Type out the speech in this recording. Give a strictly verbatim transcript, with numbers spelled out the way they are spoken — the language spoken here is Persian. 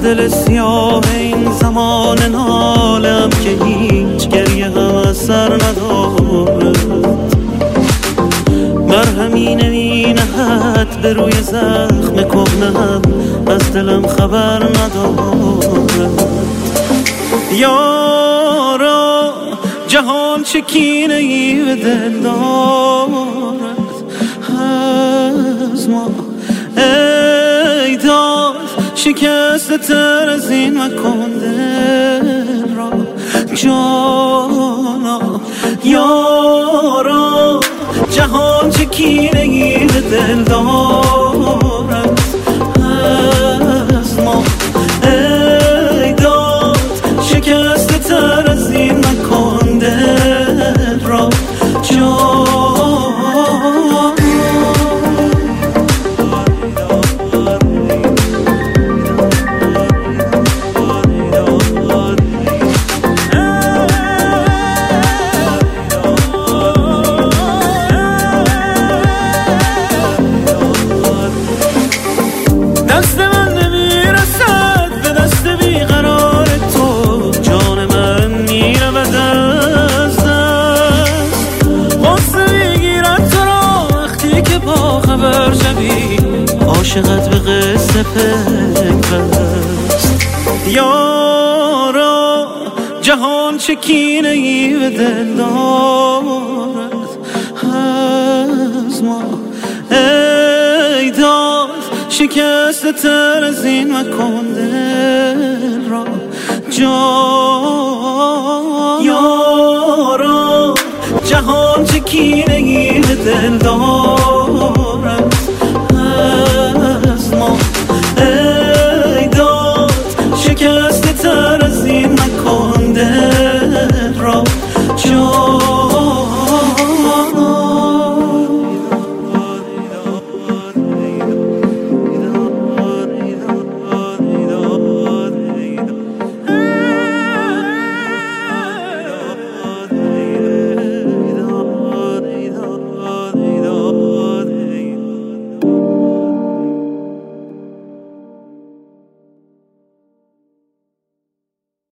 دل سیاه این زمان نالم که هیچ گریه هم از سر ندارد، مرهمی نمینهد به روی زخم کهنم، از دلم خبر ندارد. یارا جهان چه کینه ای به دل دارد از ما، ای داد شکست تر از این مکن دل را جانا. یارا جهان چه کینه ای به دل دارد از ما، ای داد شکست تر از این مکن دل را جانا. دست من نمیرسد به دست بیقرار تو، جان من میرود از دست. غصه میگیرد تو را وقتی که با خبر شوی، عاشقت به قصه پیوست. یارا جهان چه کینه ای به دل دارد از ما، ای داد شکست تر از این مکن دل را جان. یارا جهان چه کینه ای به دل دارد